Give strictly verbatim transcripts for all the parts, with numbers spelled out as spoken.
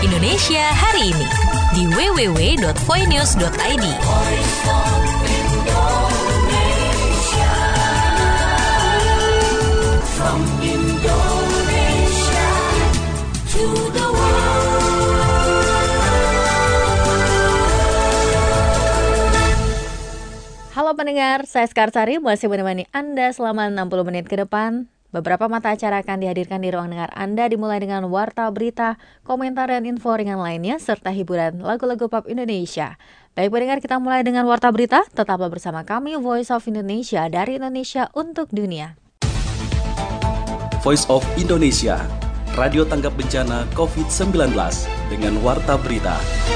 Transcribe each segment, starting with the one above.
Indonesia hari ini di w w w dot voinews dot i d. From Indonesia to the Halo pendengar, saya Skarsari masih menemani Anda selama enam puluh menit ke depan. Beberapa mata acara akan dihadirkan di ruang dengar Anda dimulai dengan warta berita, komentar dan info ringan lainnya serta hiburan lagu-lagu pop Indonesia. Baik pendengar, kita mulai dengan warta berita. Tetaplah bersama kami Voice of Indonesia dari Indonesia untuk dunia. Voice of Indonesia, radio tanggap bencana covid sembilan belas dengan warta berita.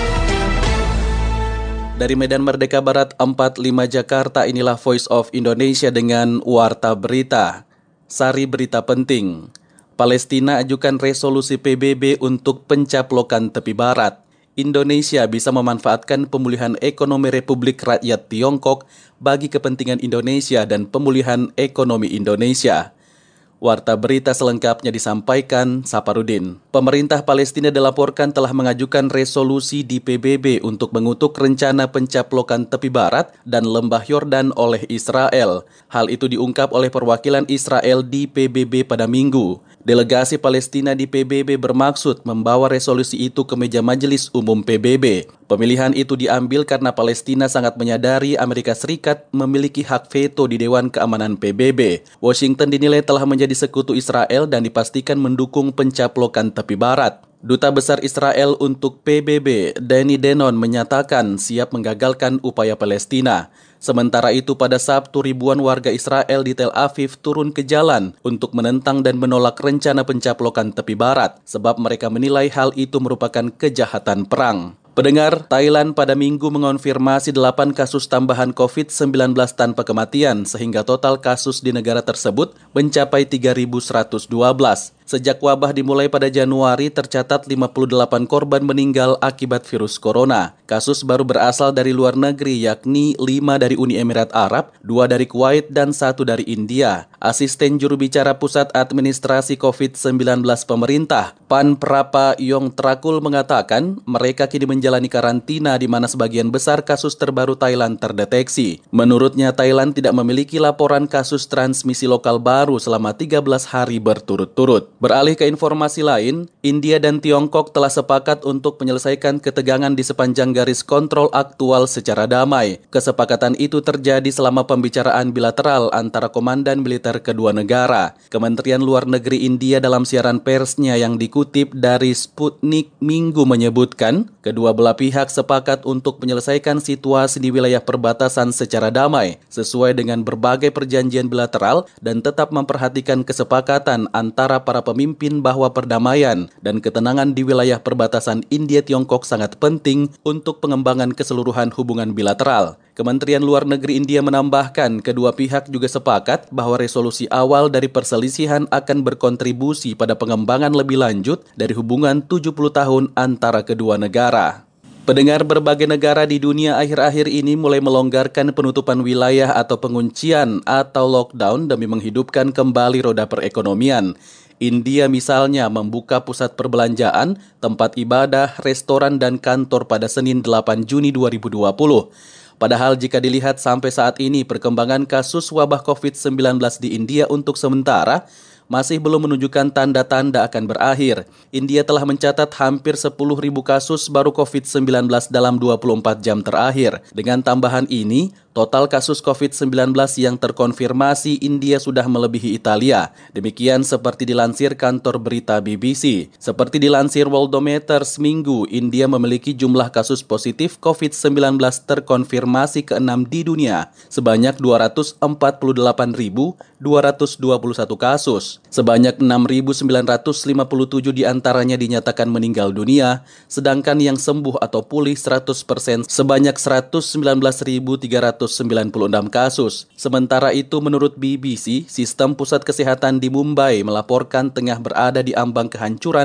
Dari Medan Merdeka Barat empat puluh lima Jakarta, inilah Voice of Indonesia dengan warta berita. Sari berita penting. Palestina ajukan resolusi P B B untuk pencaplokan tepi barat. Indonesia bisa memanfaatkan pemulihan ekonomi Republik Rakyat Tiongkok bagi kepentingan Indonesia dan pemulihan ekonomi Indonesia. Warta berita selengkapnya disampaikan Saparudin. Pemerintah Palestina dilaporkan telah mengajukan resolusi di P B B untuk mengutuk rencana pencaplokan tepi barat dan lembah Yordan oleh Israel. Hal itu diungkap oleh perwakilan Israel di P B B pada Minggu. Delegasi Palestina di P B B bermaksud membawa resolusi itu ke meja Majelis Umum P B B. Pemilihan itu diambil karena Palestina sangat menyadari Amerika Serikat memiliki hak veto di Dewan Keamanan P B B. Washington dinilai telah menjadi sekutu Israel dan dipastikan mendukung pencaplokan tepi barat. Duta Besar Israel untuk P B B, Danny Denon, menyatakan siap menggagalkan upaya Palestina. Sementara itu pada Sabtu ribuan warga Israel di Tel Aviv turun ke jalan untuk menentang dan menolak rencana pencaplokan tepi barat, sebab mereka menilai hal itu merupakan kejahatan perang. Pendengar, Thailand pada Minggu mengonfirmasi delapan kasus tambahan covid sembilan belas tanpa kematian, sehingga total kasus di negara tersebut mencapai tiga ribu seratus dua belas. Sejak wabah dimulai pada Januari, tercatat lima puluh delapan korban meninggal akibat virus corona. Kasus baru berasal dari luar negeri, yakni lima dari Uni Emirat Arab, dua dari Kuwait, dan satu dari India. Asisten juru bicara Pusat Administrasi covid sembilan belas Pemerintah, Pan Prapa Yong Trakul, mengatakan mereka kini menjalani karantina di mana sebagian besar kasus terbaru Thailand terdeteksi. Menurutnya, Thailand tidak memiliki laporan kasus transmisi lokal baru selama tiga belas hari berturut-turut. Beralih ke informasi lain, India dan Tiongkok telah sepakat untuk menyelesaikan ketegangan di sepanjang garis kontrol aktual secara damai. Kesepakatan itu terjadi selama pembicaraan bilateral antara komandan militer kedua negara. Kementerian Luar Negeri India dalam siaran persnya yang dikutip dari Sputnik Minggu menyebutkan, kedua belah pihak sepakat untuk menyelesaikan situasi di wilayah perbatasan secara damai, sesuai dengan berbagai perjanjian bilateral dan tetap memperhatikan kesepakatan antara para pemimpin bahwa perdamaian dan ketenangan di wilayah perbatasan India-Tiongkok sangat penting untuk pengembangan keseluruhan hubungan bilateral. Kementerian Luar Negeri India menambahkan kedua pihak juga sepakat bahwa resolusi awal dari perselisihan akan berkontribusi pada pengembangan lebih lanjut dari hubungan tujuh puluh tahun antara kedua negara. Pendengar, berbagai negara di dunia akhir-akhir ini mulai melonggarkan penutupan wilayah atau penguncian atau lockdown demi menghidupkan kembali roda perekonomian. India misalnya membuka pusat perbelanjaan, tempat ibadah, restoran, dan kantor pada Senin delapan Juni dua ribu dua puluh. Padahal jika dilihat sampai saat ini perkembangan kasus wabah covid sembilan belas di India untuk sementara masih belum menunjukkan tanda-tanda akan berakhir. India telah mencatat hampir sepuluh ribu kasus baru covid sembilan belas dalam dua puluh empat jam terakhir. Dengan tambahan ini, total kasus covid sembilan belas yang terkonfirmasi India sudah melebihi Italia. Demikian seperti dilansir kantor berita B B C. Seperti dilansir Worldometers Minggu, India memiliki jumlah kasus positif covid sembilan belas terkonfirmasi keenam di dunia, sebanyak dua ratus empat puluh delapan ribu dua ratus dua puluh satu kasus. Sebanyak enam ribu sembilan ratus lima puluh tujuh diantaranya dinyatakan meninggal dunia, sedangkan yang sembuh atau pulih seratus persen sebanyak seratus sembilan belas ribu tiga ratus sembilan puluh enam kasus. Sementara itu, menurut B B C, sistem pusat kesehatan di Mumbai melaporkan tengah berada di ambang kehancuran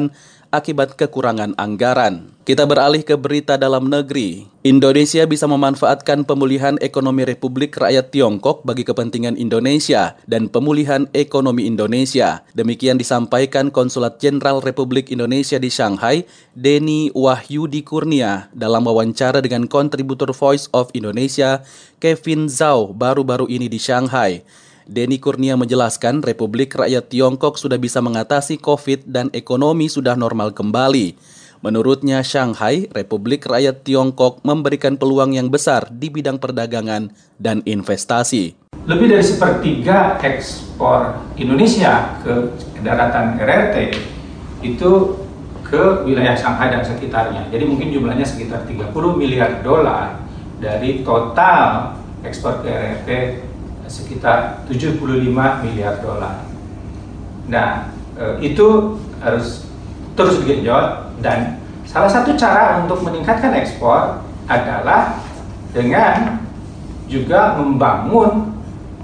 akibat kekurangan anggaran. Kita beralih ke berita dalam negeri. Indonesia bisa memanfaatkan pemulihan ekonomi Republik Rakyat Tiongkok bagi kepentingan Indonesia dan pemulihan ekonomi Indonesia. Demikian disampaikan Konsulat Jenderal Republik Indonesia di Shanghai, Denny Wahyudi Kurnia, dalam wawancara dengan kontributor Voice of Indonesia, Kevin Zhao, baru-baru ini di Shanghai. Denny Kurnia menjelaskan Republik Rakyat Tiongkok sudah bisa mengatasi COVID dan ekonomi sudah normal kembali. Menurutnya Shanghai, Republik Rakyat Tiongkok memberikan peluang yang besar di bidang perdagangan dan investasi. Lebih dari sepertiga ekspor Indonesia ke daratan R R T itu ke wilayah Shanghai dan sekitarnya. Jadi mungkin jumlahnya sekitar tiga puluh miliar dolar dari total ekspor ke R R T sekitar tujuh puluh lima miliar dolar. Nah, itu harus terus digenjot, dan salah satu cara untuk meningkatkan ekspor adalah dengan juga membangun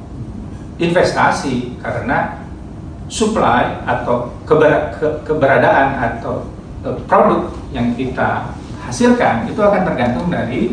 investasi, karena supply atau keber, ke, keberadaan atau uh, produk yang kita hasilkan itu akan tergantung dari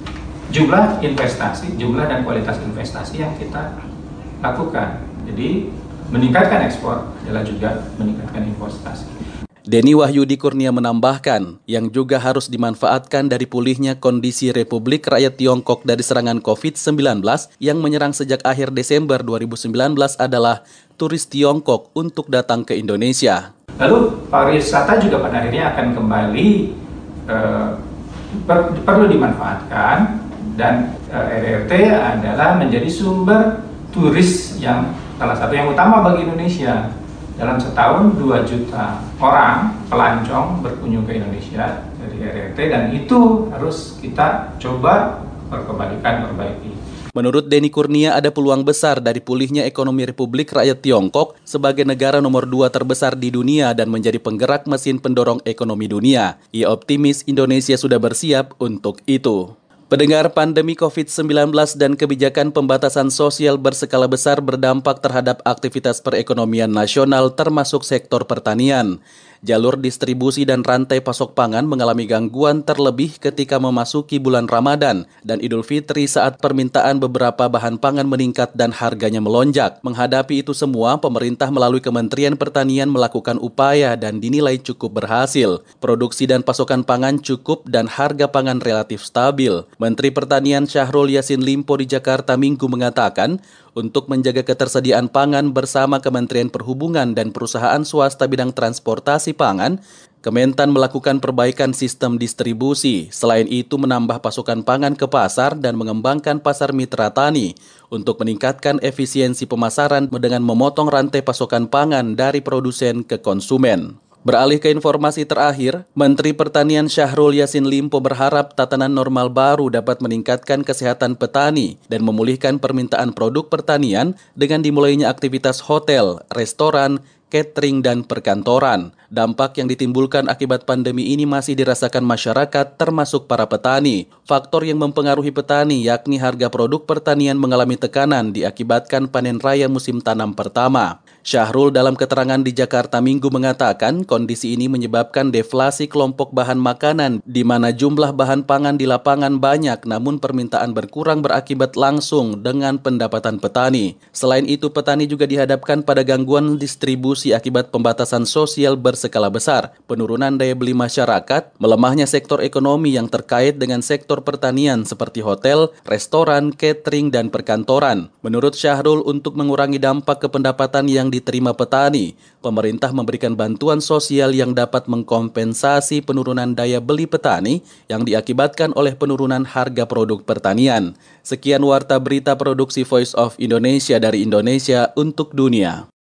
jumlah investasi, jumlah dan kualitas investasi yang kita lakukan. Jadi meningkatkan ekspor adalah juga meningkatkan investasi. Denny Wahyudi Kurnia menambahkan, yang juga harus dimanfaatkan dari pulihnya kondisi Republik Rakyat Tiongkok dari serangan covid sembilan belas yang menyerang sejak akhir Desember dua ribu sembilan belas adalah turis Tiongkok untuk datang ke Indonesia. Lalu pariwisata juga pada akhirnya akan kembali eh, per, perlu dimanfaatkan, dan eh, R R T adalah menjadi sumber turis yang salah satu yang utama bagi Indonesia. Dalam setahun dua juta orang pelancong berkunjung ke Indonesia dari R R T, dan itu harus kita coba perkembalikan, perbaiki. Menurut Denny Kurnia, ada peluang besar dari pulihnya ekonomi Republik Rakyat Tiongkok sebagai negara nomor dua terbesar di dunia dan menjadi penggerak mesin pendorong ekonomi dunia. Ia optimis Indonesia sudah bersiap untuk itu. Pendengar, pandemi covid sembilan belas dan kebijakan pembatasan sosial berskala besar berdampak terhadap aktivitas perekonomian nasional termasuk sektor pertanian. Jalur distribusi dan rantai pasok pangan mengalami gangguan terlebih ketika memasuki bulan Ramadan dan Idul Fitri saat permintaan beberapa bahan pangan meningkat dan harganya melonjak. Menghadapi itu semua, pemerintah melalui Kementerian Pertanian melakukan upaya dan dinilai cukup berhasil. Produksi dan pasokan pangan cukup dan harga pangan relatif stabil. Menteri Pertanian Syahrul Yassin Limpo di Jakarta Minggu mengatakan, untuk menjaga ketersediaan pangan bersama Kementerian Perhubungan dan perusahaan swasta bidang transportasi pangan, Kementan melakukan perbaikan sistem distribusi. Selain itu menambah pasokan pangan ke pasar dan mengembangkan pasar mitra tani untuk meningkatkan efisiensi pemasaran dengan memotong rantai pasokan pangan dari produsen ke konsumen. Beralih ke informasi terakhir, Menteri Pertanian Syahrul Yassin Limpo berharap tatanan normal baru dapat meningkatkan kesehatan petani dan memulihkan permintaan produk pertanian dengan dimulainya aktivitas hotel, restoran, catering, dan perkantoran. Dampak yang ditimbulkan akibat pandemi ini masih dirasakan masyarakat termasuk para petani. Faktor yang mempengaruhi petani yakni harga produk pertanian mengalami tekanan diakibatkan panen raya musim tanam pertama. Syahrul dalam keterangan di Jakarta Minggu mengatakan kondisi ini menyebabkan deflasi kelompok bahan makanan di mana jumlah bahan pangan di lapangan banyak namun permintaan berkurang berakibat langsung dengan pendapatan petani. Selain itu, petani juga dihadapkan pada gangguan distribusi akibat pembatasan sosial berskala besar, penurunan daya beli masyarakat, melemahnya sektor ekonomi yang terkait dengan sektor pertanian seperti hotel, restoran, catering, dan perkantoran. Menurut Syahrul, untuk mengurangi dampak ke pendapatan yang diterima petani, pemerintah memberikan bantuan sosial yang dapat mengkompensasi penurunan daya beli petani yang diakibatkan oleh penurunan harga produk pertanian. Sekian Warta Berita Produksi Voice of Indonesia dari Indonesia untuk dunia.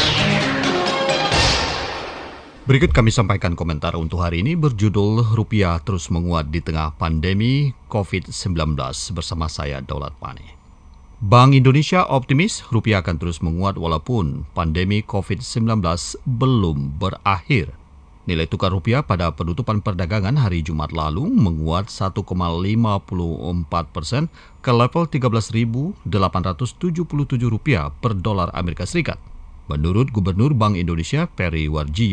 Berikut kami sampaikan komentar untuk hari ini berjudul Rupiah Terus Menguat di Tengah Pandemi covid sembilan belas bersama saya Daulat Pane. Bank Indonesia optimis rupiah akan terus menguat walaupun pandemi covid sembilan belas belum berakhir. Nilai tukar rupiah pada penutupan perdagangan hari Jumat lalu menguat satu koma lima empat persen ke level tiga belas ribu delapan ratus tujuh puluh tujuh rupiah per dolar Amerika Serikat. Menurut Gubernur Bank Indonesia Peri Warjio,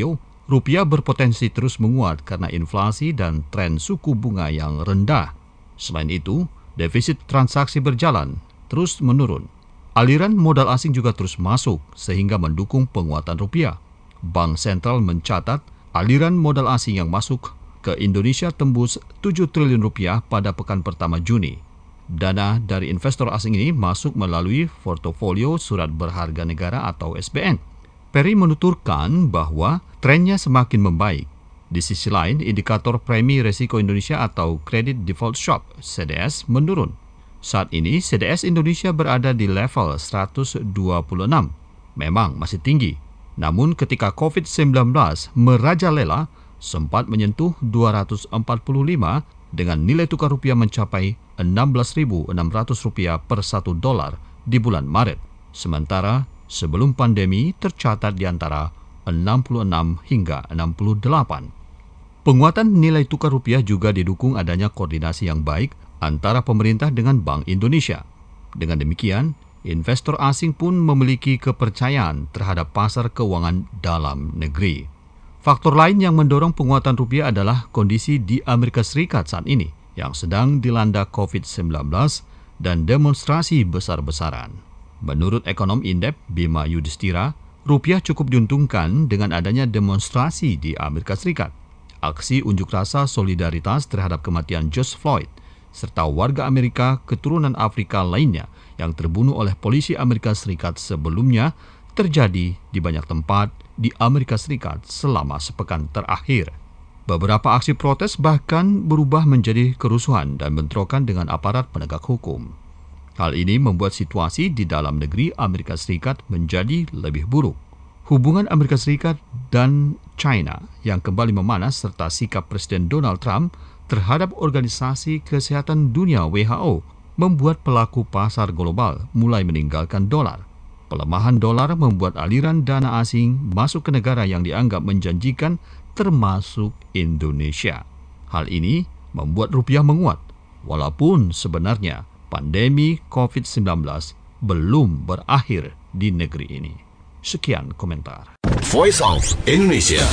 rupiah berpotensi terus menguat karena inflasi dan tren suku bunga yang rendah. Selain itu, defisit transaksi berjalan terus menurun. Aliran modal asing juga terus masuk sehingga mendukung penguatan rupiah. Bank Sentral mencatat aliran modal asing yang masuk ke Indonesia tembus tujuh triliun rupiah pada pekan pertama Juni. Dana dari investor asing ini masuk melalui portofolio surat berharga negara atau S B N. Perry menuturkan bahwa trennya semakin membaik. Di sisi lain, indikator premi resiko Indonesia atau Credit Default Swap C D S menurun. Saat ini C D S Indonesia berada di level seratus dua puluh enam. Memang masih tinggi, namun ketika covid sembilan belas merajalela sempat menyentuh dua ratus empat puluh lima dengan nilai tukar rupiah mencapai enam belas ribu enam ratus rupiah per satu dolar di bulan Maret. Sementara sebelum pandemi tercatat di antara enam puluh enam hingga enam puluh delapan. Penguatan nilai tukar rupiah juga didukung adanya koordinasi yang baik antara pemerintah dengan Bank Indonesia. Dengan demikian, investor asing pun memiliki kepercayaan terhadap pasar keuangan dalam negeri. Faktor lain yang mendorong penguatan rupiah adalah kondisi di Amerika Serikat saat ini yang sedang dilanda covid sembilan belas dan demonstrasi besar-besaran. Menurut ekonom Indef Bima Yudhistira, rupiah cukup diuntungkan dengan adanya demonstrasi di Amerika Serikat. Aksi unjuk rasa solidaritas terhadap kematian George Floyd serta warga Amerika keturunan Afrika lainnya yang terbunuh oleh polisi Amerika Serikat sebelumnya terjadi di banyak tempat di Amerika Serikat selama sepekan terakhir. Beberapa aksi protes bahkan berubah menjadi kerusuhan dan bentrokan dengan aparat penegak hukum. Hal ini membuat situasi di dalam negeri Amerika Serikat menjadi lebih buruk. Hubungan Amerika Serikat dan China yang kembali memanas serta sikap Presiden Donald Trump terhadap Organisasi Kesehatan Dunia W H O membuat pelaku pasar global mulai meninggalkan dolar. Pelemahan dolar membuat aliran dana asing masuk ke negara yang dianggap menjanjikan termasuk Indonesia. Hal ini membuat rupiah menguat, walaupun sebenarnya pandemi covid sembilan belas belum berakhir di negeri ini. Sekian komentar. Voice of Indonesia.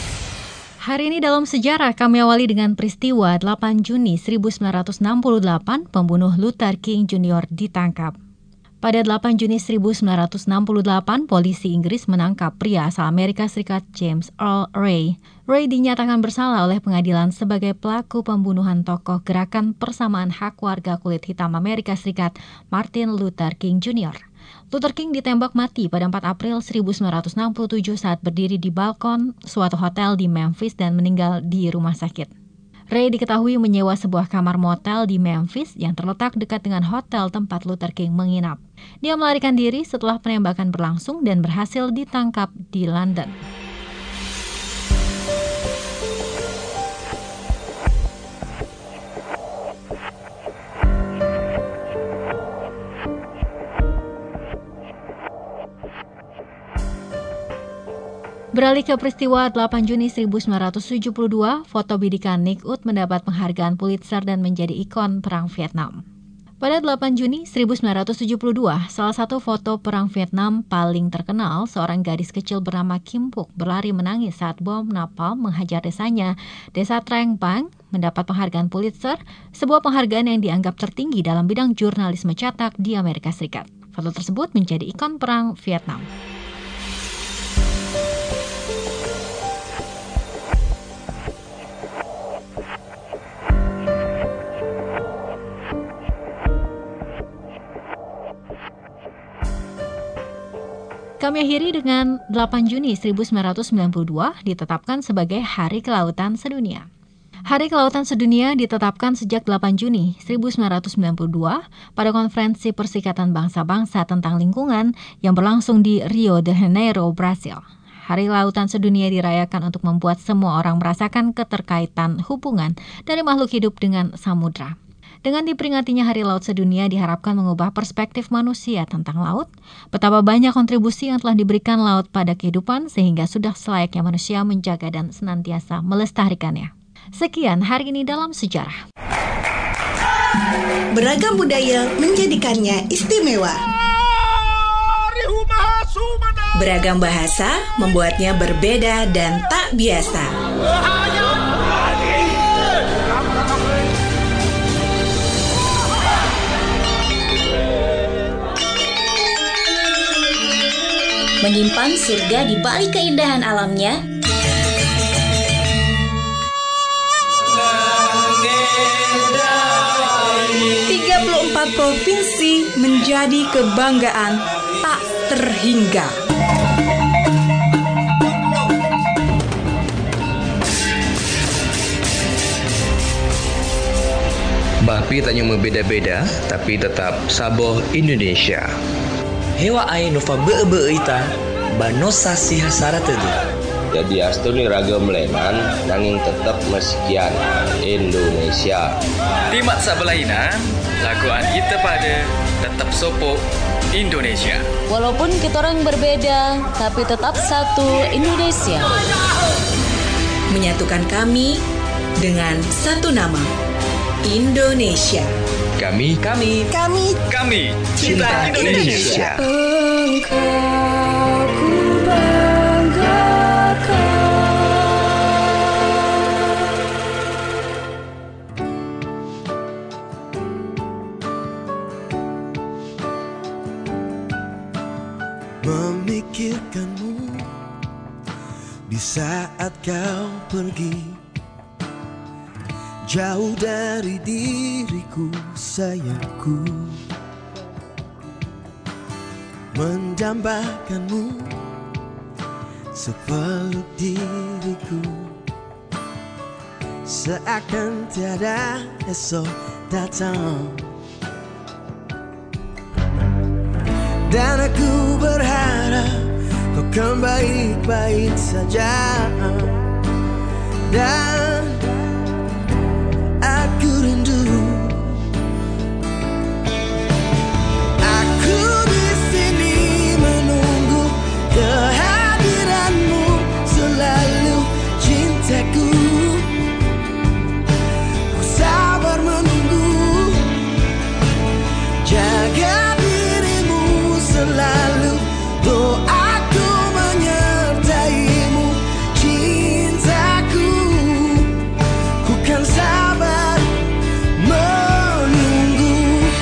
Hari ini dalam sejarah kami awali dengan peristiwa delapan Juni seribu sembilan ratus enam puluh delapan, pembunuh Luther King Junior ditangkap. Pada delapan Juni seribu sembilan ratus enam puluh delapan, polisi Inggris menangkap pria asal Amerika Serikat James Earl Ray. Ray dinyatakan bersalah oleh pengadilan sebagai pelaku pembunuhan tokoh gerakan persamaan hak warga kulit hitam Amerika Serikat Martin Luther King Junior Luther King ditembak mati pada empat April seribu sembilan ratus enam puluh tujuh saat berdiri di balkon suatu hotel di Memphis dan meninggal di rumah sakit. Ray diketahui menyewa sebuah kamar motel di Memphis yang terletak dekat dengan hotel tempat Luther King menginap. Dia melarikan diri setelah penembakan berlangsung dan berhasil ditangkap di London. Beralih ke peristiwa delapan Juni seribu sembilan ratus tujuh puluh dua, foto bidikan Nick Ut mendapat penghargaan Pulitzer dan menjadi ikon Perang Vietnam. Pada delapan Juni seribu sembilan ratus tujuh puluh dua, salah satu foto Perang Vietnam paling terkenal, seorang gadis kecil bernama Kim Phuc berlari menangis saat bom napalm menghajar desanya, Desa Trang Bang, mendapat penghargaan Pulitzer, sebuah penghargaan yang dianggap tertinggi dalam bidang jurnalisme cetak di Amerika Serikat. Foto tersebut menjadi ikon Perang Vietnam. Kami akhiri dengan delapan Juni seribu sembilan ratus sembilan puluh dua ditetapkan sebagai Hari Kelautan Sedunia. Hari Kelautan Sedunia ditetapkan sejak delapan Juni seribu sembilan ratus sembilan puluh dua pada Konferensi Perserikatan Bangsa-Bangsa tentang Lingkungan yang berlangsung di Rio de Janeiro, Brasil. Hari Kelautan Sedunia dirayakan untuk membuat semua orang merasakan keterkaitan hubungan dari makhluk hidup dengan samudra. Dengan diperingatinya Hari Laut Sedunia diharapkan mengubah perspektif manusia tentang laut, betapa banyak kontribusi yang telah diberikan laut pada kehidupan sehingga sudah selayaknya manusia menjaga dan senantiasa melestarikannya. Sekian hari ini dalam sejarah. Beragam budaya menjadikannya istimewa. Beragam bahasa membuatnya berbeda dan tak biasa. Menyimpan surga di balik keindahan alamnya. tiga puluh empat provinsi menjadi kebanggaan tak terhingga. Bapi tanya berbeza-beza, tapi tetap saboh Indonesia. Hewa ai nova be-be ita, banosa si hasara tadi. Jadi astuni ragam lenan, nanging tetap meskian Indonesia. Timak sabelaina, laguan kita pada tetap sopo Indonesia. Walaupun kita orang berbeda, tapi tetap satu Indonesia. Menyatukan kami dengan satu nama. Indonesia. Kami, kami, kami, kami cinta, cinta Indonesia. Engkau ku banggakan. Memikirkanmu di saat kau pergi. Jauh dari diriku, sayangku. Mendambakanmu sepeluk diriku. Seakan tiada esok datang. Dan aku berharap kau kan baik-baik saja. Dan aku rindu, aku di sini menunggu kehadiranmu selalu, cintaku. Ku sabar menunggu, jaga dirimu selalu, doaku menyertaimu, cintaku. Ku kan sabar menunggu.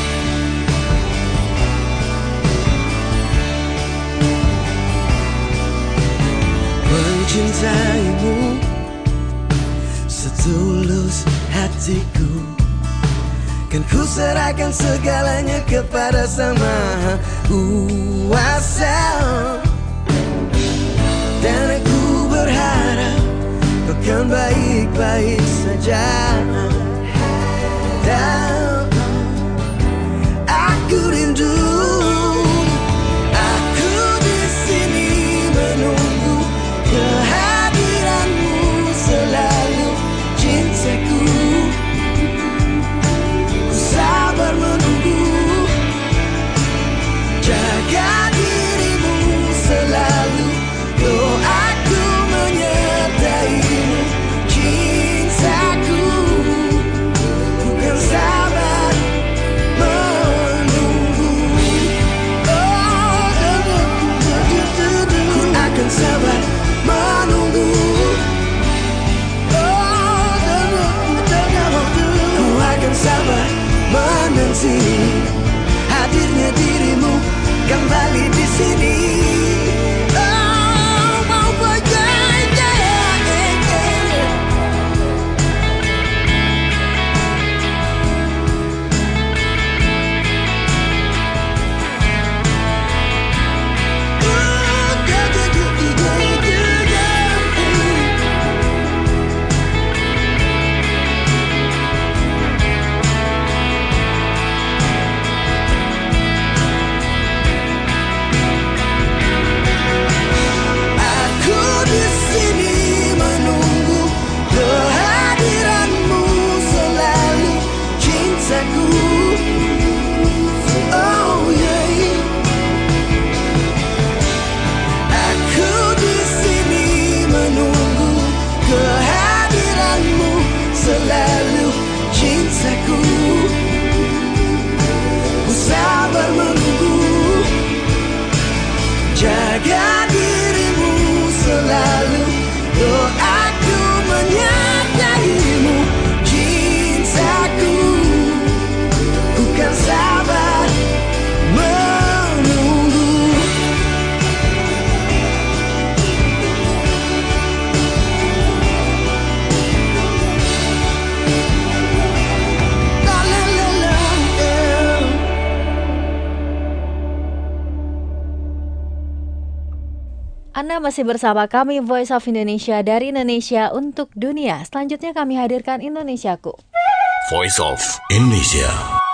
Mencintaimu setulus hatiku, kan ku serahkan segalanya kepada Sang Maha Kuasa. Dan aku berharap kau kan baik-baik saja. Dan aku rindu, aku di sini menunggu kehadiranmu selalu, cintaku. Ku sabar menunggu, jaga dirimu selalu, doaku menyertaimu, cintaku. Anda masih bersama kami Voice of Indonesia dari Indonesia untuk dunia. Selanjutnya kami hadirkan Indonesiaku. Voice of Indonesia.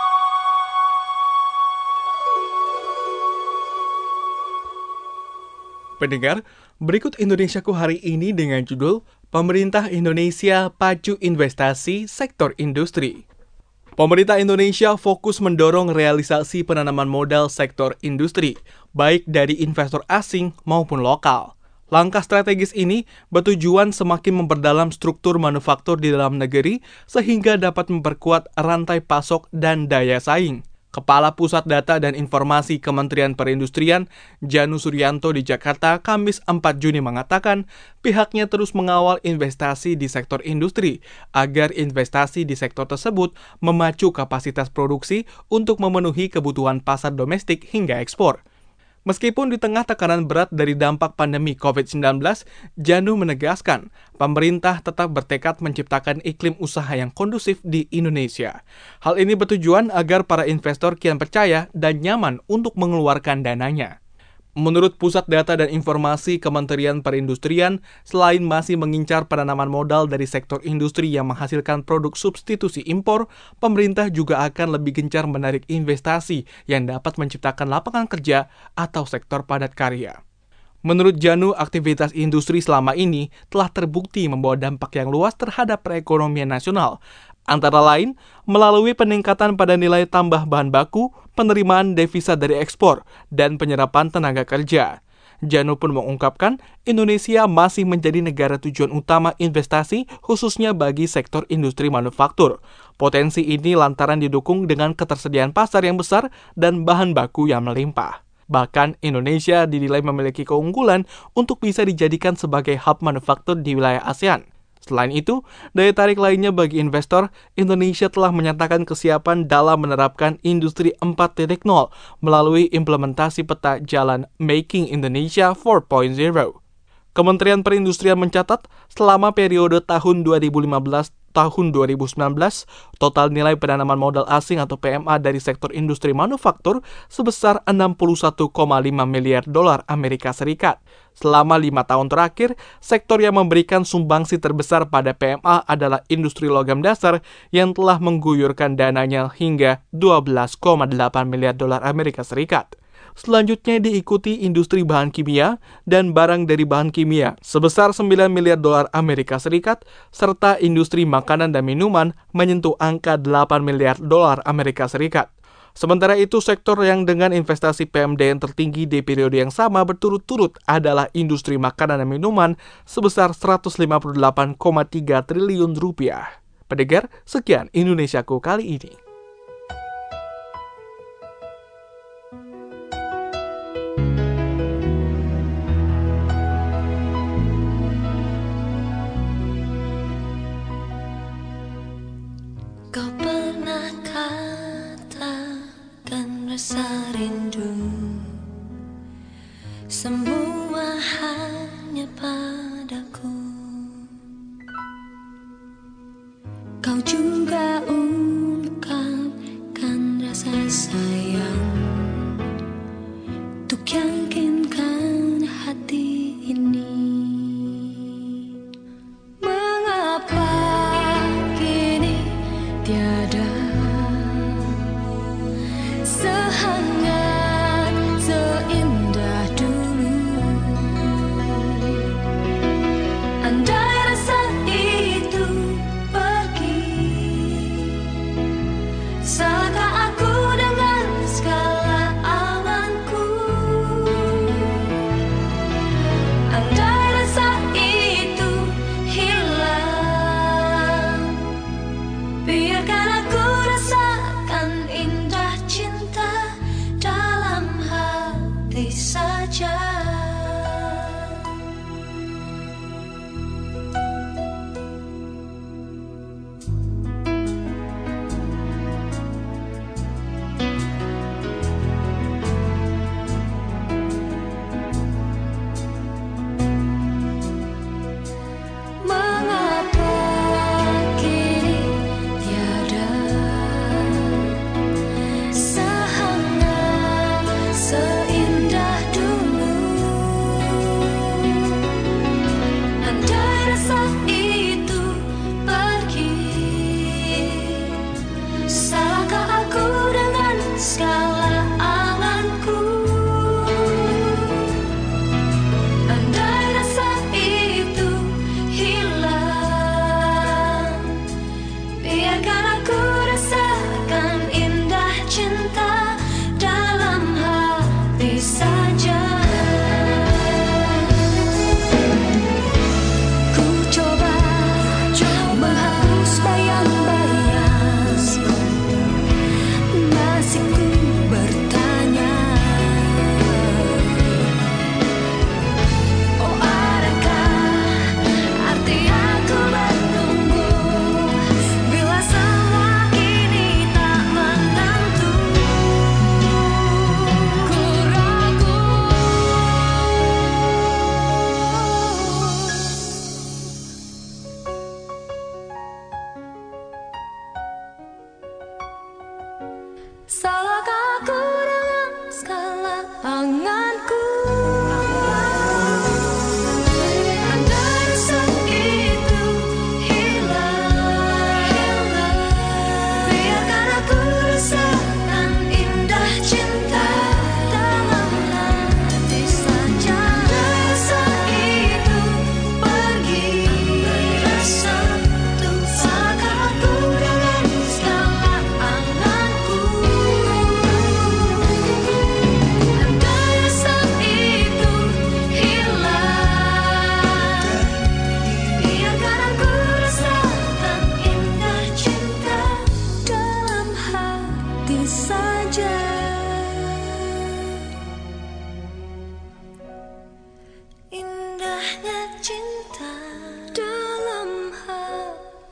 Pendengar, berikut Indonesiaku hari ini dengan judul Pemerintah Indonesia Pacu Investasi Sektor Industri. Pemerintah Indonesia fokus mendorong realisasi penanaman modal sektor industri, baik dari investor asing maupun lokal. Langkah strategis ini bertujuan semakin memperdalam struktur manufaktur di dalam negeri sehingga dapat memperkuat rantai pasok dan daya saing. Kepala Pusat Data dan Informasi Kementerian Perindustrian, Janu Suryanto di Jakarta, Kamis empat Juni mengatakan pihaknya terus mengawal investasi di sektor industri agar investasi di sektor tersebut memacu kapasitas produksi untuk memenuhi kebutuhan pasar domestik hingga ekspor. Meskipun di tengah tekanan berat dari dampak pandemi covid sembilan belas, Janu menegaskan pemerintah tetap bertekad menciptakan iklim usaha yang kondusif di Indonesia. Hal ini bertujuan agar para investor kian percaya dan nyaman untuk mengeluarkan dananya. Menurut Pusat Data dan Informasi Kementerian Perindustrian, selain masih mengincar penanaman modal dari sektor industri yang menghasilkan produk substitusi impor, pemerintah juga akan lebih gencar menarik investasi yang dapat menciptakan lapangan kerja atau sektor padat karya. Menurut Janu, aktivitas industri selama ini telah terbukti membawa dampak yang luas terhadap perekonomian nasional, antara lain melalui peningkatan pada nilai tambah bahan baku, penerimaan devisa dari ekspor, dan penyerapan tenaga kerja. Janu pun mengungkapkan, Indonesia masih menjadi negara tujuan utama investasi khususnya bagi sektor industri manufaktur. Potensi ini lantaran didukung dengan ketersediaan pasar yang besar dan bahan baku yang melimpah. Bahkan Indonesia dinilai memiliki keunggulan untuk bisa dijadikan sebagai hub manufaktur di wilayah ASEAN. Selain itu, daya tarik lainnya bagi investor, Indonesia telah menyatakan kesiapan dalam menerapkan Industri empat titik nol melalui implementasi peta jalan Making Indonesia empat titik nol. Kementerian Perindustrian mencatat, selama periode tahun dua ribu lima belas tahun dua ribu sembilan belas, total nilai penanaman modal asing atau P M A dari sektor industri manufaktur sebesar enam puluh satu koma lima miliar dolar Amerika Serikat. Selama lima tahun terakhir, sektor yang memberikan sumbangsi terbesar pada P M A adalah industri logam dasar yang telah mengguyurkan dananya hingga dua belas koma delapan miliar dolar Amerika Serikat. Selanjutnya diikuti industri bahan kimia dan barang dari bahan kimia sebesar sembilan miliar dolar Amerika Serikat, serta industri makanan dan minuman menyentuh angka delapan miliar dolar Amerika Serikat. Sementara itu, sektor yang dengan investasi P M D yang tertinggi di periode yang sama berturut-turut adalah industri makanan dan minuman sebesar seratus lima puluh delapan koma tiga triliun rupiah. Pendengar, sekian Indonesiaku kali ini. Kau pernah katakan rasa rindu, semua hanya padaku. Kau juga ungkapkan rasa sayang untuk yakinkan hati ini. Mengapa kini tiada sehangat, seindah dulu? Andai rasa itu pergi,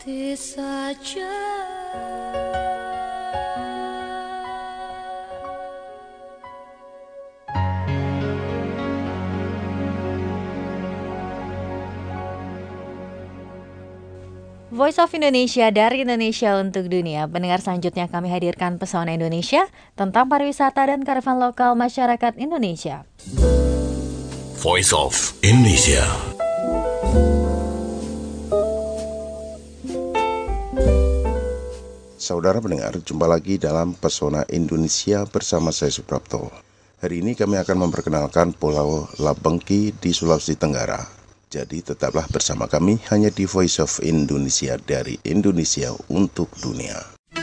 kasih saja. Voice of Indonesia dari Indonesia untuk dunia. Pendengar, selanjutnya kami hadirkan Pesona Indonesia tentang pariwisata dan kearifan lokal masyarakat Indonesia. Voice of Indonesia. Saudara pendengar, jumpa lagi dalam Pesona Indonesia bersama saya Suprapto. Hari ini kami akan memperkenalkan Pulau Labengki di Sulawesi Tenggara. Jadi tetaplah bersama kami hanya di Voice of Indonesia dari Indonesia untuk dunia.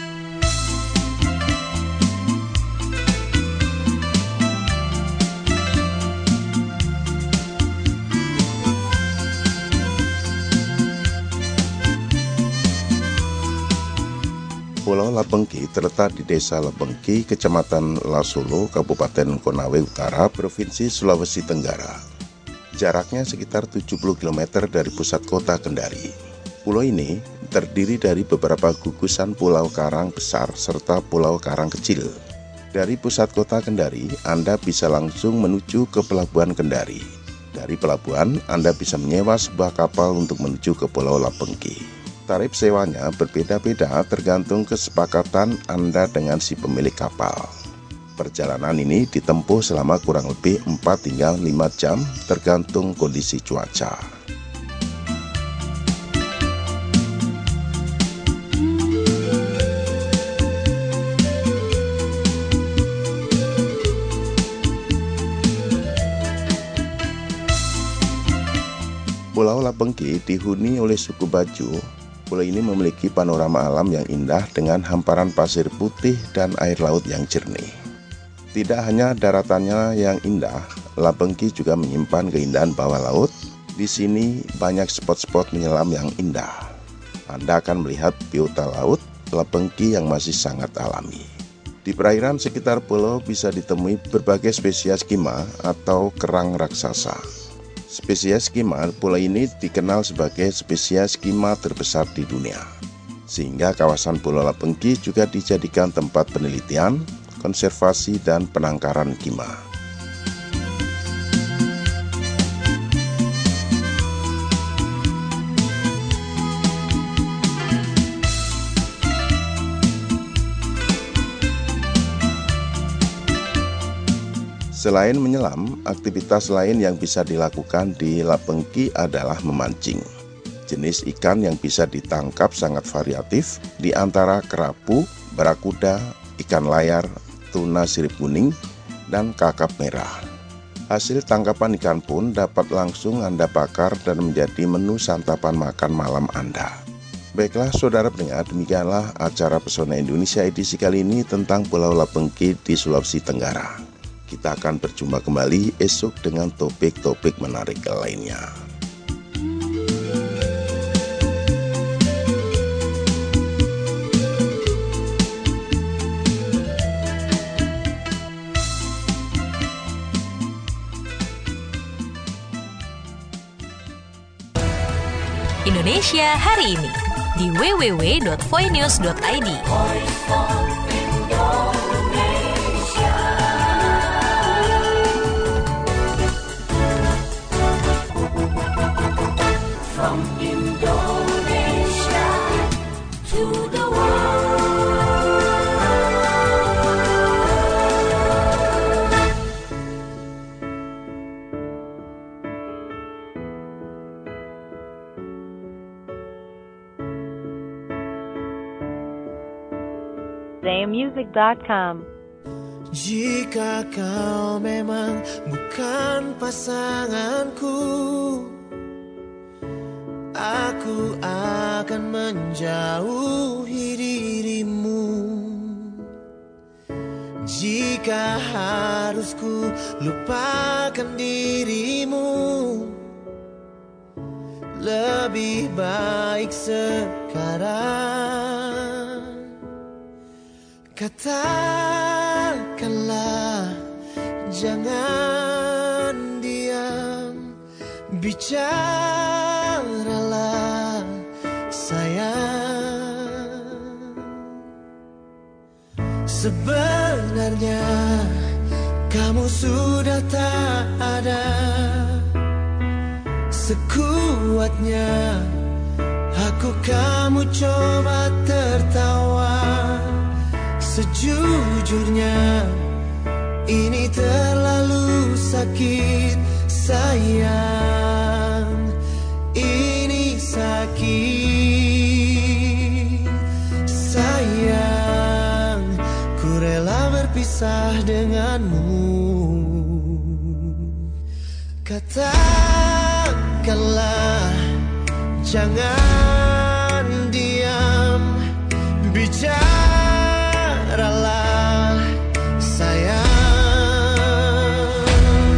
Pulau Labengki terletak di Desa Labengki, Kecamatan Lasolo, Kabupaten Konawe Utara, Provinsi Sulawesi Tenggara. Jaraknya sekitar tujuh puluh kilometer dari pusat kota Kendari. Pulau ini terdiri dari beberapa gugusan pulau karang besar serta pulau karang kecil. Dari pusat kota Kendari, Anda bisa langsung menuju ke Pelabuhan Kendari. Dari pelabuhan, Anda bisa menyewa sebuah kapal untuk menuju ke Pulau Labengki. Tarif sewanya berbeda-beda tergantung kesepakatan Anda dengan si pemilik kapal. Perjalanan ini ditempuh selama kurang lebih empat hingga lima jam tergantung kondisi cuaca. Pulau Labengki dihuni oleh suku Bajo. Pulau ini memiliki panorama alam yang indah dengan hamparan pasir putih dan air laut yang jernih. Tidak hanya daratannya yang indah, Labengki juga menyimpan keindahan bawah laut. Di sini banyak spot-spot menyelam yang indah. Anda akan melihat biota laut Labengki yang masih sangat alami. Di perairan sekitar pulau bisa ditemui berbagai spesies kima atau kerang raksasa. Spesies kima pulau ini dikenal sebagai spesies kima terbesar di dunia. Sehingga kawasan Pulau Labengki juga dijadikan tempat penelitian, konservasi, dan penangkaran kima. Selain menyelam, aktivitas lain yang bisa dilakukan di Labengki adalah memancing. Jenis ikan yang bisa ditangkap sangat variatif, di antara kerapu, barakuda, ikan layar, tuna sirip kuning, dan kakap merah. Hasil tangkapan ikan pun dapat langsung Anda bakar dan menjadi menu santapan makan malam Anda. Baiklah saudara pendengar, demikianlah acara Pesona Indonesia edisi kali ini tentang Pulau Labengki di Sulawesi Tenggara. Kita akan berjumpa kembali esok dengan topik-topik menarik lainnya. Indonesia hari ini di w w w dot voinews dot i d. From Indonesia to the world. zaya music dot com. Jika kau memang bukan pasanganku, aku akan menjauhi dirimu. Jika harus ku lupakan dirimu, lebih baik sekarang. Katakanlah, jangan diam, bicaralah sayang. Sebenarnya kamu sudah tak ada. Sekuatnya aku kamu coba tertawa. Sejujurnya ini terlalu sakit sayang. Ini sakit sayang. Ku rela berpisah denganmu. Katakanlah, jangan diam, bicaralah sayang.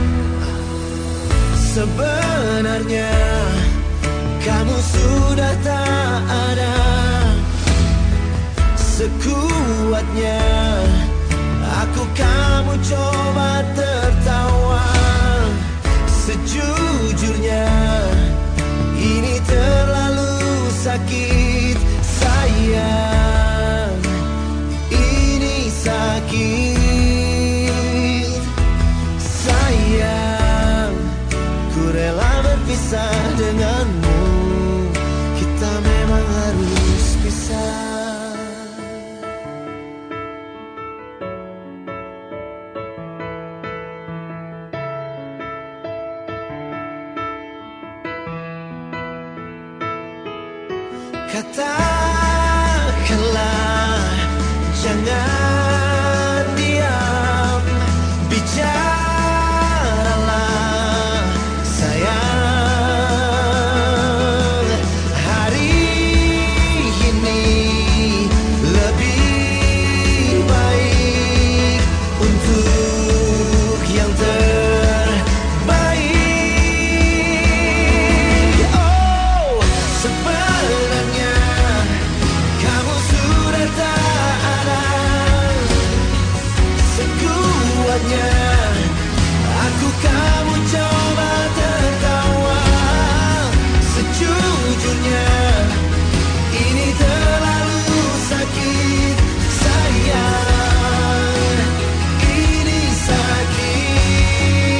Sebenarnya kamu sudah tak ada. Sekuatnya aku kamu coba tertawa. Sejujurnya ini terlalu sakit sayang. Ini sakit sayang. Ku rela berpisah denganmu. Kita memang harus pisah. Katakanlah, jangan diam, bicaralah sayang. Hari ini lebih baik untuk yang terbaik. Oh, sebenarnya kamu sudah tak ada. Sekuatnya aku kamu coba tertawa. Sejujurnya ini terlalu sakit sayang. Ini sakit.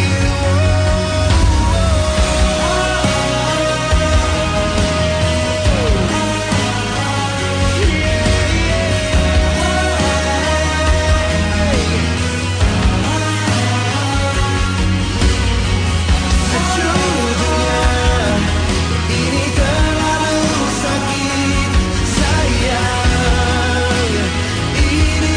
Sejujurnya ini terlalu sakit sayang. Ini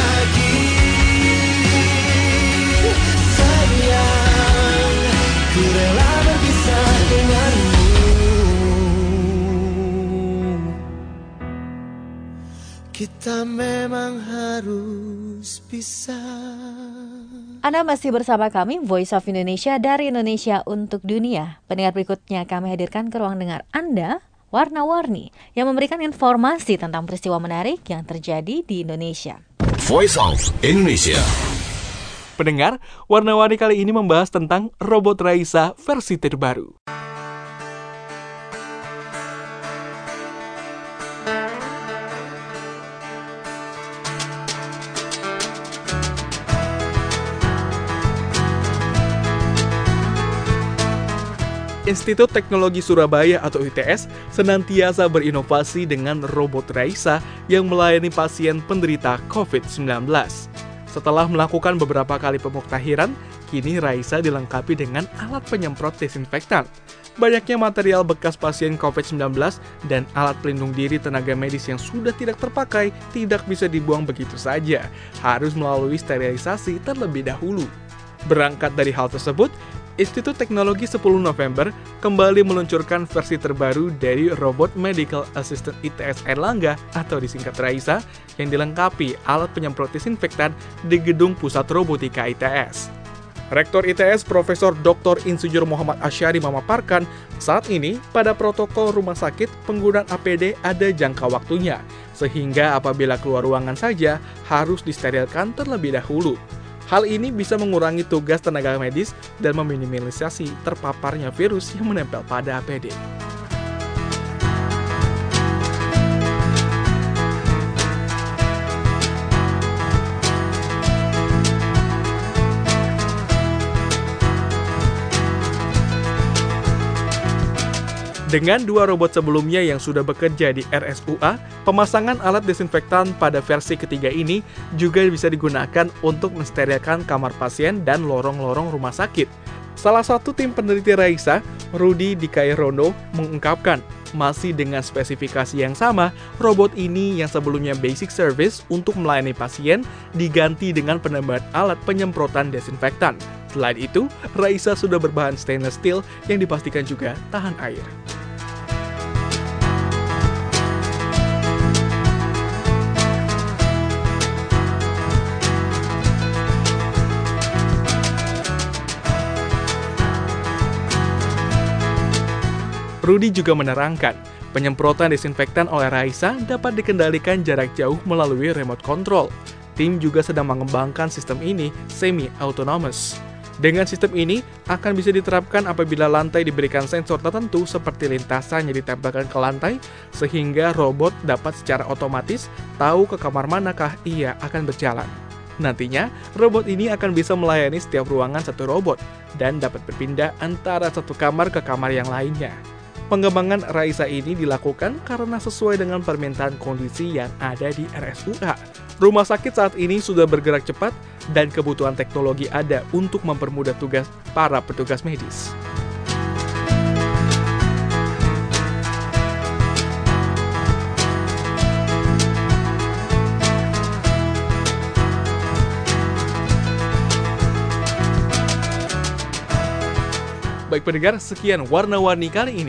sakit sayang. Ku rela berpisah denganmu. Kita memang harus pisah. Anda masih bersama kami, Voice of Indonesia dari Indonesia untuk Dunia. Pendengar berikutnya kami hadirkan ke ruang dengar Anda, Warna-Warni, yang memberikan informasi tentang peristiwa menarik yang terjadi di Indonesia. Voice of Indonesia. Pendengar, Warna-Warni kali ini membahas tentang robot Raisa versi terbaru. Institut Teknologi Surabaya atau I T S senantiasa berinovasi dengan robot Raisa yang melayani pasien penderita covid sembilan belas. Setelah melakukan beberapa kali pemuktahiran, kini Raisa dilengkapi dengan alat penyemprot desinfektan. Banyaknya material bekas pasien covid sembilan belas dan alat pelindung diri tenaga medis yang sudah tidak terpakai tidak bisa dibuang begitu saja, harus melalui sterilisasi terlebih dahulu. Berangkat dari hal tersebut, Institut Teknologi sepuluh November kembali meluncurkan versi terbaru dari Robot Medical Assistant I T S Airlangga atau disingkat Raisa yang dilengkapi alat penyemprot disinfektan di Gedung Pusat Robotika I T S. Rektor I T S Profesor Doktor Insinyur Muhammad Asyari memaparkan, saat ini pada protokol rumah sakit penggunaan A P D ada jangka waktunya, sehingga apabila keluar ruangan saja harus disterilkan terlebih dahulu. Hal ini bisa mengurangi tugas tenaga medis dan meminimalisasi terpaparnya virus yang menempel pada A P D. Dengan dua robot sebelumnya yang sudah bekerja di R S U A, pemasangan alat desinfektan pada versi ketiga ini juga bisa digunakan untuk mensterilkan kamar pasien dan lorong-lorong rumah sakit. Salah satu tim peneliti Raisa, Rudy Dikairono, mengungkapkan, masih dengan spesifikasi yang sama, robot ini yang sebelumnya basic service untuk melayani pasien diganti dengan penambahan alat penyemprotan desinfektan. Selain itu, Raisa sudah berbahan stainless steel yang dipastikan juga tahan air. Rudy juga menerangkan, penyemprotan desinfektan oleh Raisa dapat dikendalikan jarak jauh melalui remote control. Tim juga sedang mengembangkan sistem ini semi-autonomous. Dengan sistem ini, akan bisa diterapkan apabila lantai diberikan sensor tertentu seperti lintasan yang ditempelkan ke lantai, sehingga robot dapat secara otomatis tahu ke kamar manakah ia akan berjalan. Nantinya, robot ini akan bisa melayani setiap ruangan satu robot, dan dapat berpindah antara satu kamar ke kamar yang lainnya. Pengembangan Raisa ini dilakukan karena sesuai dengan permintaan kondisi yang ada di R S U A. Rumah sakit saat ini sudah bergerak cepat dan kebutuhan teknologi ada untuk mempermudah tugas para petugas medis. Baik pendengar, sekian warna-warni kali ini.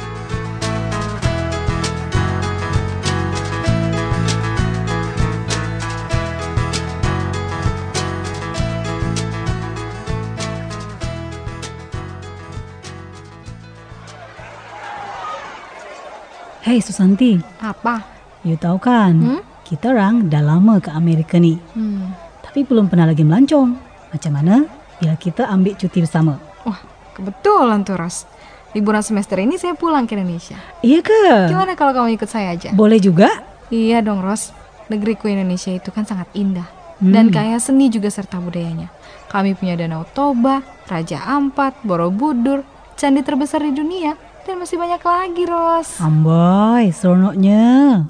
Hei Susanti. Apa? You tahu kan, hmm? kita orang dah lama ke Amerika ni. Hmm. Tapi belum pernah lagi melancong. Macam mana bila kita ambil cuti bersama? Wah, kebetulan tuh Ros. Liburan semester ini saya pulang ke Indonesia. Iya ke? Gimana kalau kamu ikut saya aja? Boleh juga? Iya dong Ros. Negeriku Indonesia itu kan sangat indah. Hmm. Dan kaya seni juga serta budayanya. Kami punya Danau Toba, Raja Ampat, Borobudur, candi terbesar di dunia. Dan masih banyak lagi, Ros. Amboi, seronoknya.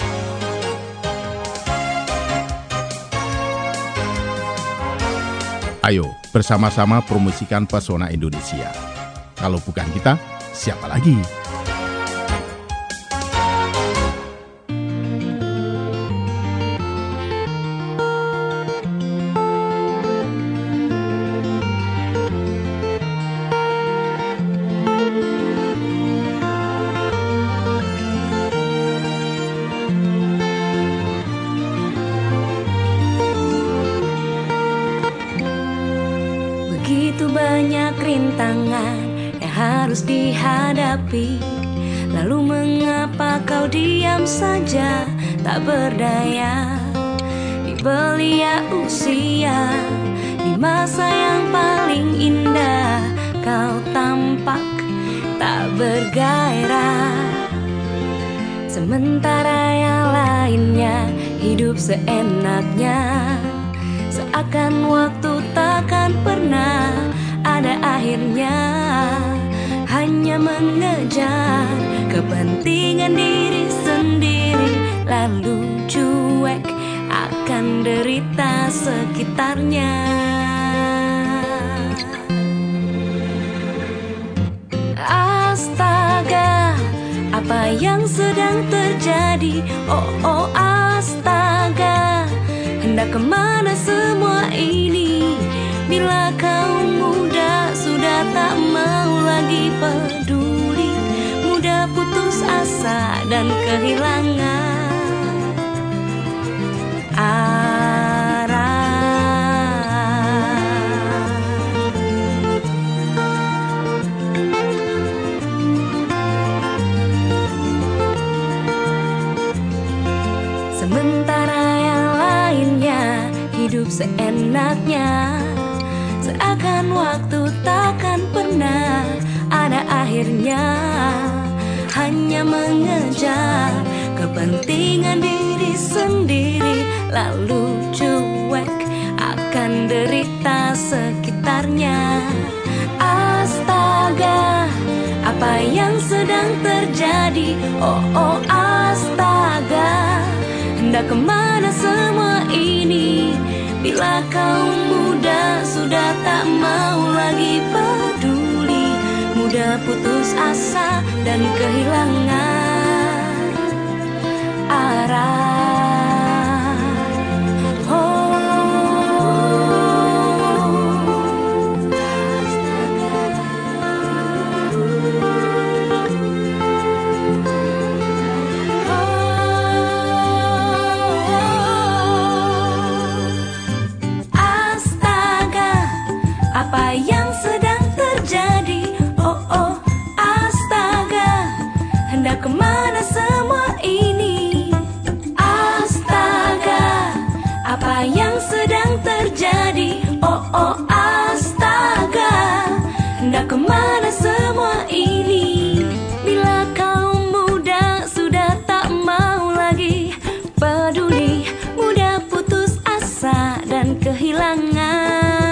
Ayo, bersama-sama promosikan pesona Indonesia. Kalau bukan kita, siapa lagi? Begitu banyak rintangan yang harus dihadapi. Lalu mengapa kau diam saja, tak berdaya? Di belia usia, di masa yang paling indah, kau tampak tak bergairah. Sementara yang lainnya hidup seenaknya, seakan waktu takkan pernah ada akhirnya. Hanya mengejar kepentingan diri sendiri, lalu cuek akan derita sekitarnya. Astaga, apa yang sedang terjadi? Oh, oh, astaga, hendak kemana semua ini? Bila kau muda sudah tak mau lagi peduli, mudah putus asa dan kehilangan arah. Sementara yang lainnya hidup seenaknya, seakan waktu takkan pernah ada akhirnya. Hanya mengejar kepentingan diri sendiri, lalu cuek akan derita sekitarnya. Astaga, apa yang sedang terjadi? Oh oh astaga, hendak kemana semua ini? Bila kaum muda sudah tak mau lagi peduli, mudah putus asa dan kehilangan arah. Apa yang sedang terjadi? Oh oh astaga, hendak kemana semua ini? Astaga, apa yang sedang terjadi? Oh oh astaga, hendak kemana semua ini? Bila kaum muda sudah tak mau lagi peduli, mudah putus asa dan kehilangan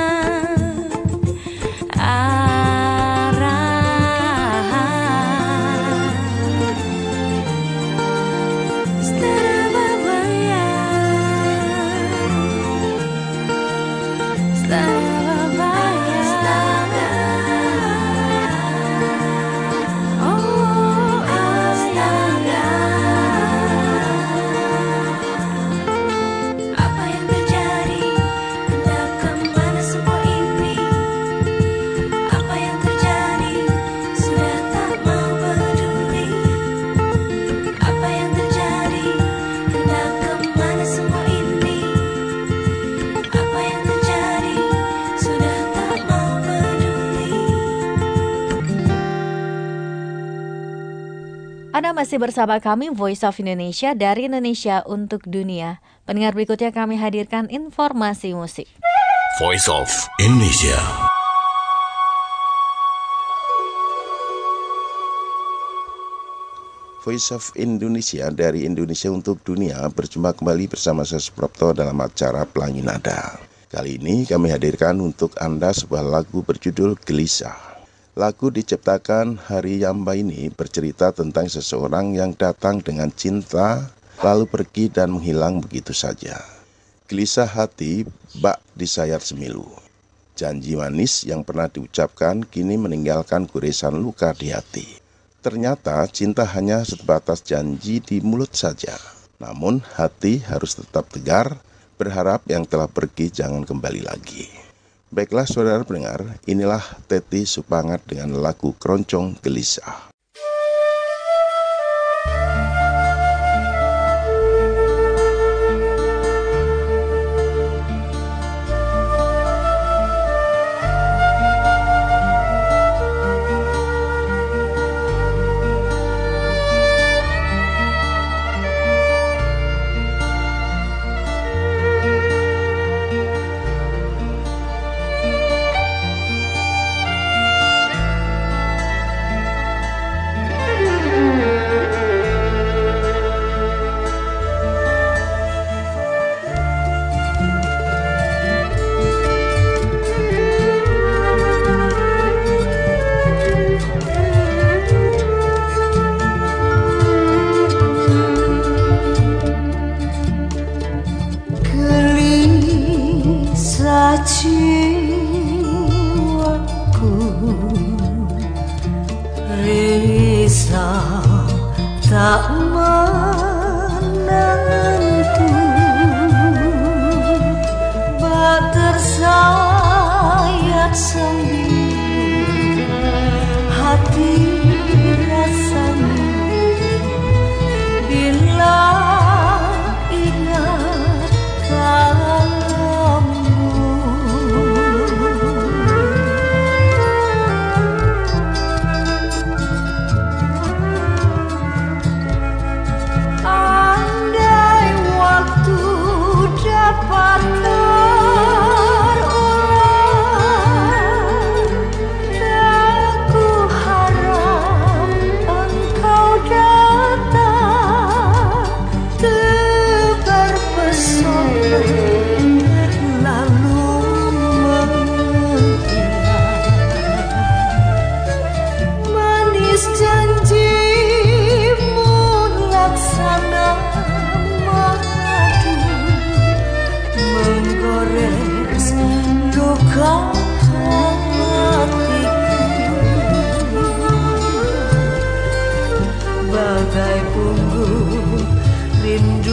Anda masih bersama kami Voice of Indonesia dari Indonesia untuk dunia. Pendengar, berikutnya kami hadirkan informasi musik. Voice of Indonesia. Voice of Indonesia dari Indonesia untuk dunia berjumpa kembali bersama saya Suprapto dalam acara Pelangi Nada. Kali ini kami hadirkan untuk Anda sebuah lagu berjudul Gelisah. Lagu diciptakan Hari Yamba ini bercerita tentang seseorang yang datang dengan cinta, lalu pergi dan menghilang begitu saja. Gelisah hati bak disayat semilu. Janji manis yang pernah diucapkan kini meninggalkan goresan luka di hati. Ternyata cinta hanya sebatas janji di mulut saja. Namun hati harus tetap tegar, berharap yang telah pergi jangan kembali lagi. Baiklah saudara pendengar, inilah Teti Supangat dengan lagu Keroncong Gelisah.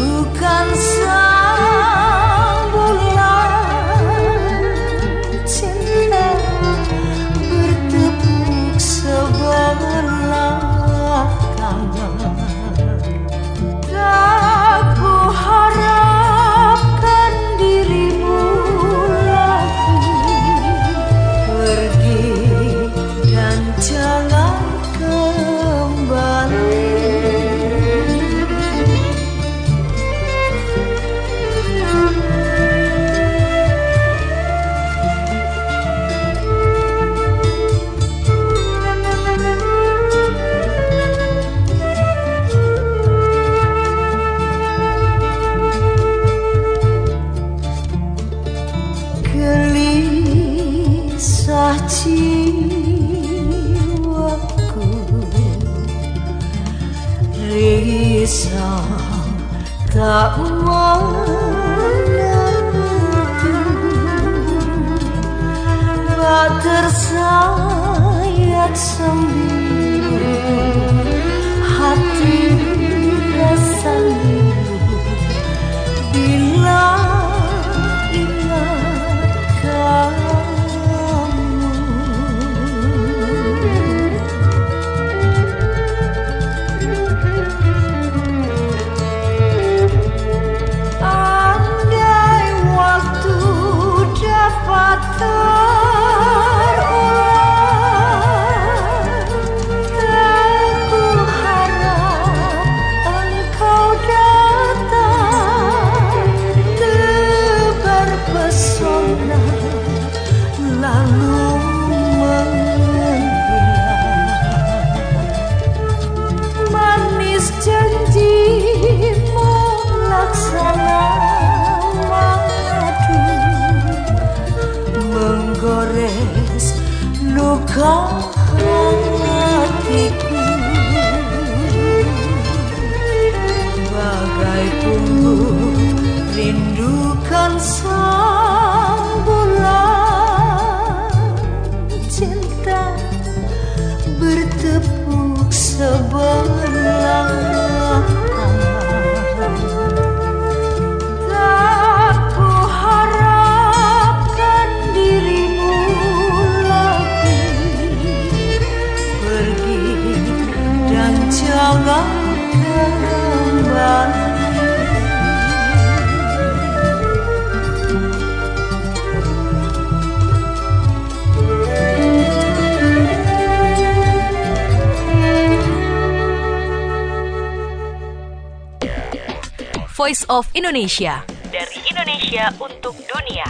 rindukan sang bulan, cinta bertepuk sebelah tangan. Tak ku harapkan dirimu lagi pergi dan jangan kembali. Gelisah jiwaku, risau tak menentu, bak tersayat sembilu, hati rasa rindu bila ingat kamu. Andai waktu dapat terulang, tak ku harap engkau datang, tebar pesona lalu menghilang. Manis janjimu laksana madu, menggores luka hatiku. Bagai punggung rindukan sang bulan, cinta bertepuk sebelah tangan. Tak ku harapkan dirimu lagi pergi dan jangan kembali. Voice of Indonesia, dari Indonesia untuk dunia.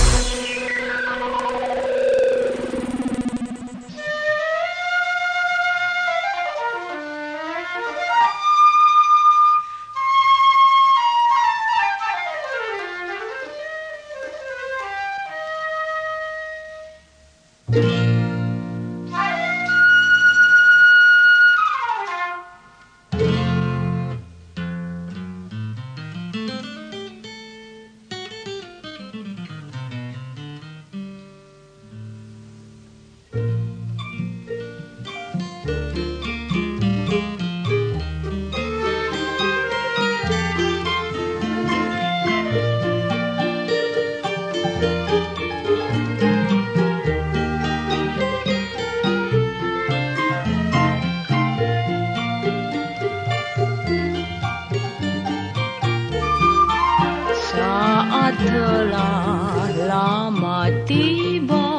Telah lama tiba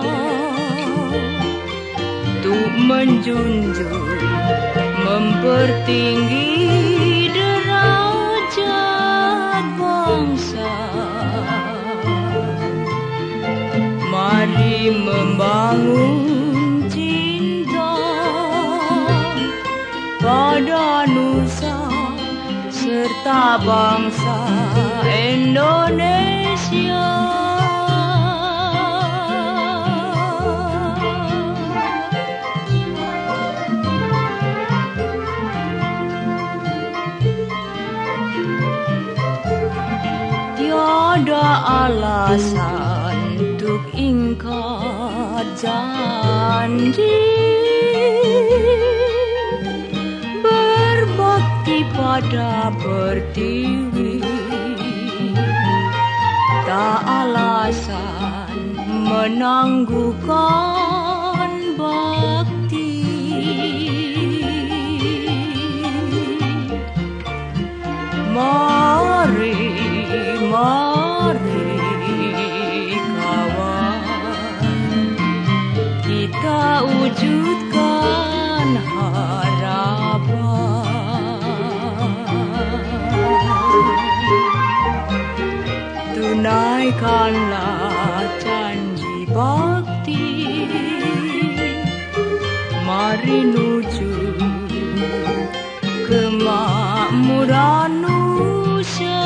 untuk menjunjung, mempertinggi derajat bangsa. Mari membangun cinta pada nusa serta bangsa Indonesia. Tiada alasan untuk ingkar janji, berbakti pada pada pertiwi, tak alasan menangguhkan bakti. Mari, mari kawan, kita wujudkan harapan. Tunaikanlah janji bakti, mari nuju kemakmuran Nusa.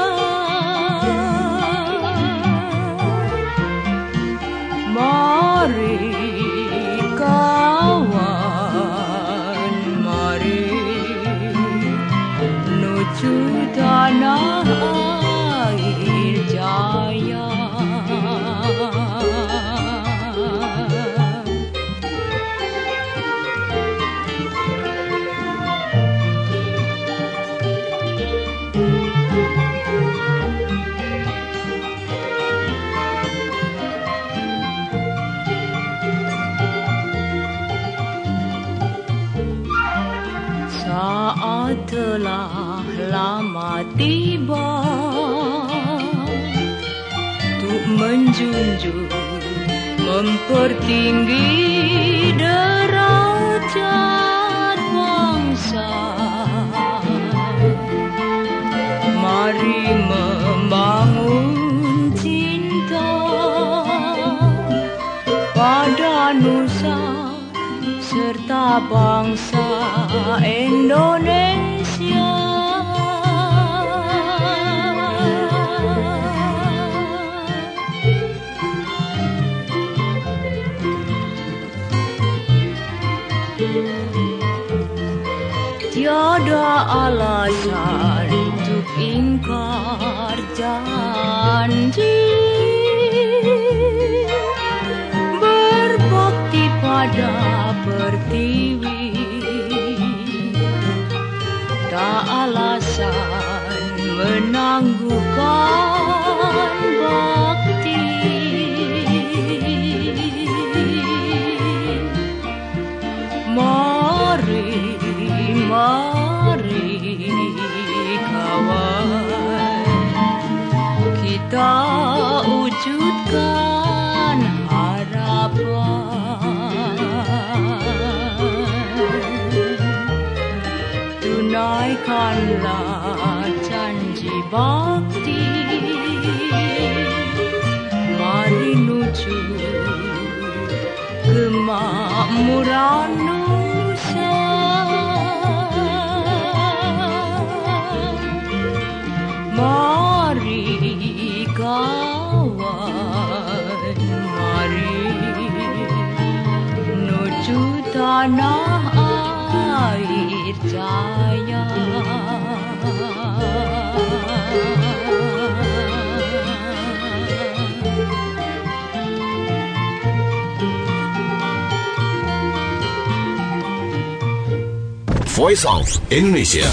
Mari kawan, mari nuju tanah air jaya. Saat telah lama tiba untuk menjunjung, mempertinggi derajat bangsa. Mari membangun cinta pada Nusa serta bangsa Indonesia. Tiada alasan untuk ingkar janji, berbakti pada pertiwi, tak alasan menangguhkan bakti. Mari, mari kawan, kita wujudkan harapan. Tunaikanlah janji bakti, mari nuju kemakmuran Nusa. Mari kawan, mari nuju tanah air jaya. Voice of Indonesia.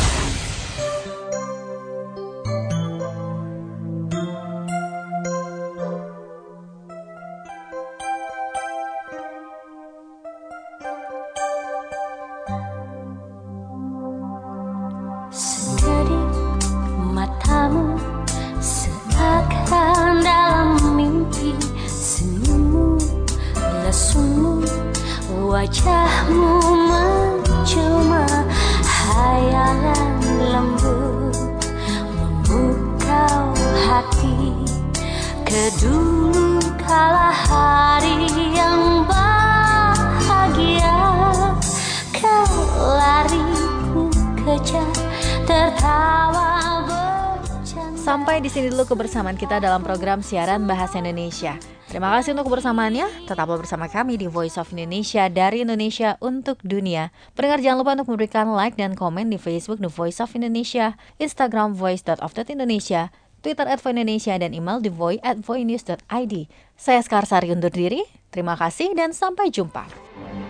Wajahmu mencuma hayalan lembut, memukau hati ke dulu kala hari yang bahagia. Kau lari ku kejar tertawa bercanda. Sampai di sini dulu kebersamaan kita dalam program siaran Bahasa Indonesia. Terima kasih untuk kebersamaannya. Tetaplah bersama kami di Voice of Indonesia, dari Indonesia untuk dunia. Pendengar jangan lupa untuk memberikan like dan komen di Facebook The Voice of Indonesia, Instagram voice dot of dot indonesia, Twitter at voice indonesia, dan email thevoice at voice news dot i d. Saya Skarsari undur diri. Terima kasih dan sampai jumpa.